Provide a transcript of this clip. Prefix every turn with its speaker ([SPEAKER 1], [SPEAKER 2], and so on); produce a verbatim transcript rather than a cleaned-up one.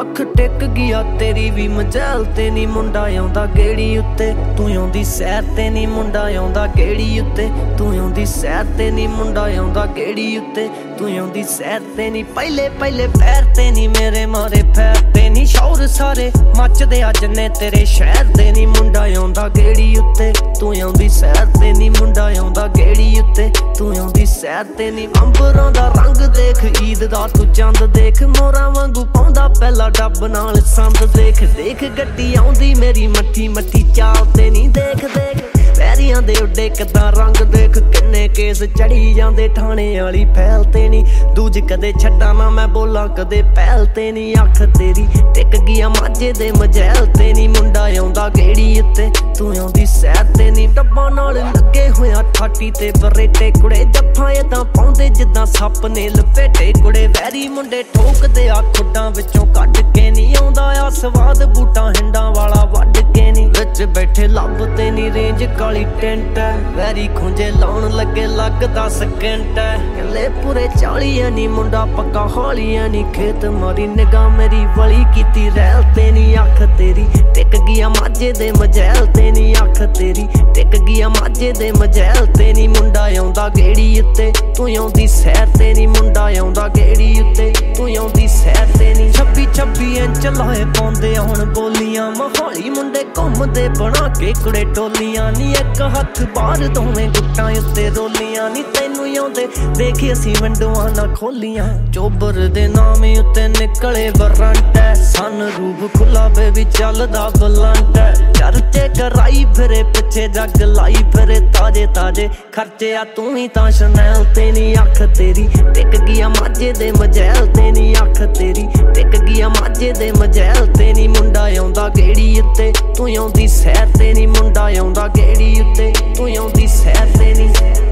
[SPEAKER 1] ਅੱਖ ਟਿਕ ਗਿਆ ਤੇਰੀ ਵੀ ਮਜੈਲ ਤੇ ਨੀ ਮੁੰਡਾ ਆਉਂਦਾ ਗੇੜੀ ਉੱਤੇ ਤੂੰ ਆਉਂਦੀ ਸੈਰ ਤੇ ਨੀ ਮੁੰਡਾ ਆਉਂਦਾ ਗੇੜੀ ਉੱਤੇ ਤੂੰ ਆਉਂਦੀ ਸੈਰ ਤੇ ਨੀ ਮੁੰਡਾ ਆਉਂਦਾ ਗੇੜੀ ਉੱਤੇ ਤੂੰ ਆਉਂਦੀ ਸੈਰ ਤੇ ਨੀ ਪਹਿਲੇ ਪਹਿਲੇ ਪੈਰ ਤੇ ਨੀ ਮੇਰੇ ਮਾਰੇ ਪੈਰ ਤੇ ਨੀ ਸ਼ੌਰ ਸਾਰੇ ਮੱਚਦੇ ਅੱਜ ਨੇ ਤੇਰੇ ਸ਼ਹਿਰ ਤੇ ਨੀ ਮੁੰਡਾ ਆਉਂਦਾ ਗੇੜੀ ਉੱਤੇ ਤੂੰ ਆਉਂਦੀ ਸੈਰ ਤੇ ਨੀ ਮੁੰਡਾ ਆਉਂਦਾ ਗੇੜੀ ਉੱਤੇ ਤੂੰ ਆਉਂਦੀ ਸੈਰ ਤੇ ਨੀ ਅੰਬਰਾਂ ਦਾ ਰੰਗ ਦੇਖ ਈਦ ਦਾ ਤੂੰ ਚੰਦ ਦੇਖ ਮੋਰਾਂ ਵਾਂਗੂ ਪਾਉਂਦਾ ਪਹਿਲਾ ਡੱਬ ਨਾਲ ਸੰਦ ਦੇਖ ਦੇਖ ਗੱਡੀ ਆਉਂਦੀ ਮੇਰੀ ਮੱਠੀ ਮੱਠੀ ਚਾਲ ਤੇ ਨੀ ਦੇਖ ਦੇਖ ਪੈਰੀਆਂ ਦੇ ਉੱਡੇ ਕਿੱਦਾਂ ਰੰਗ ਦੇਖ ਕਿੰਨੇ ਕੇਸ ਚੜੀ ਜਾਂਦੇ ਥਾਣੇ ਵਾਲੀ ਫੈਲ ਤੇ ਨੀ ਦੂਜ ਕਦੇ ਛੱਡਾਂ ਨਾ ਮੈਂ ਬੋਲਾਂ ਕਦੇ ਪਹਿਲ ਤੇ ਨੀ ਅੱਖ ਤੇਰੀ ਟਿਕ ਗਿਆ ਮਾਝੇ ਦੇ ਮਜੈਲ ਤੇ ਨੀ ਮੁੰਡਾ ਆਉਂਦਾ ਗੇੜੀ ਉੱਤੇ ਤੂੰ ਆਉਂਦੀ ਸੈਰ ਤੇ ਨੀ ਡੱਬਾਂ ਨਾਲ ਲੱਗੇ ਹੋਇਆ ਠਾਟੀ ਤੇ ਬਰੇਟੇ ਕੁੜੇ ਜੱਫਾਂ ਏਦਾਂ ਪਾਉਂਦੇ ਜਿੱਦਾਂ ਸੱਪ ਨੇ ਲਪੇਟੇ ਕੁੜੇ ਵੈਰੀ ਮੁੰਡੇ ਠੋਕਦੇ ਆ ਖੁੱਡਾਂ ਵਿੱਚੋਂ ਕੱਢ ਕੇ ਨੀ ਆਉਂਦਾ ਆ ਸਵਾਦ ਬੂਟਾਂ ਹਿੰਡਾਂ ਵਾਲਾ ਵੱਢ ਕੇ ਨੀ ਵਿੱਚ ਬੈਠੇ ਲੱਭ ਤੇ ਨੀ ਰੇਂਜ ਕਾਲੀ ਟੈਂਟ ਵੈਰੀ ਖੁੰਝੇ ਲਾਉਣ ਲੱਗੇ ਲੱਗਦਾ ਸਕਿੰਟ ਕੱਲੇ ਪੂਰੇ ਚਾਲੀਆਂ ਨੀ ਮੁੰਡਾ ਪੱਕਾ ਹਾਲੀਆਂ ਨੀ ਖੇਤ ਮਾਰੀ ਨਿਗਾਹ ਮੇਰੀ ਵਲੀ ਕੀਤੀ ਰੈਲ ਤੇ ਨੀ ਅੱਖ ਤੇਰੀ ਟਿਕ ਗਿਆ ਮਾਝੇ ਦੇ ਮਜੈਲ ਤੇ ਨੀ ਅੱਖ ਤੇਰੀ ਟਿਕ ਗਿਆ ਮਾਝੇ ਦੇ ਮਜੈਲ ਤੇ ਨੀ ਮੁੰਡਾ ਆਉਂਦਾ ਗੇੜੀ ਉੱਤੇ ਤੂੰ ਆਉਂਦੀ ਸੈਰ ਤੇ ਨੀ ਮੁੰਡਾ ਆਉਂਦਾ ਗੇੜੀ ਉੱਤੇ ਤੂੰ ਆਉਂਦੀ ਸੈਰ ਤੇ ਨੀ ਛੱਬੀ ਛੱਬੀ ਇੰਚ ਲਾਏ ਪਾਉਂਦੇ ਹੁਣ ਬੋਲੀਆਂ ਮਹਾਲੀ ਮੁੰਡੇ ਘੁੰਮਦੇ ਬਣਾ ਕੇ ਕੁੜੇ ਟੋਲੀਆਂ ਨੀ ਇੱਕ ਹੱਥ ਬਾਹਰ ਦੋਵੇਂ ਗੁੱਟਾਂ ਉੱਤੇ ਰੋਲੀਆਂ ਨੀ ਤੈਨੂੰ ਆਉਂਦੇ ਦੇਖ ਅਸੀਂ ਵਿੰਡੋਆਂ ਨਾ ਖੋਲੀਆਂ ਚੋਬਰ ਦੇ ਨਾਮੇ ਉੱਤੇ ਨਿਕਲੇ ਵਰੰਟ ਸਨ ਰੂਪ ਖੁੱਲਾ ਬੇਬੀ ਚੱਲਦਾ ਬਲੰਟ ਚਰਚੇ ਕਰਾਈ ਫਿਰੇ ਪਿੱਛੇ ਜੱਗ ਲਾਈ ਫਿਰੇ ਤਾਜੇ ਤਾਜੇ ਖਰਚੇ ਆ ਤੂੰ ਹੀ ਤਾਂ ਸ਼ਨੈਲ ਤੇ ਨੀ ਅੱਖ ਤੇਰੀ ਟਿਕ ਗਿਆ ਮਾਝੇ ਦੇ ਮਜੈਲ ਤੇ ਨੀ ਅੱਖ ਤੇਰੀ ਟਿਕ ਗਿਆ ਮਾਝੇ ਦੇ ਮਜੈਲ ਤੇ ਨੀ ਮੁੰਡਾ ਆਉਂਦਾ ਗੇੜੀ ਉੱਤੇ ਤੂੰ ਆਉਂਦੀ ਸੈਰ ਤੇ ਨੀ ਮੁੰਡਾ ਆਉਂਦਾ ਗੇੜੀ ਉੱਤੇ ਤੂੰ ਆਉਂਦੀ ਸੈਰ ਤੇ ਨੀ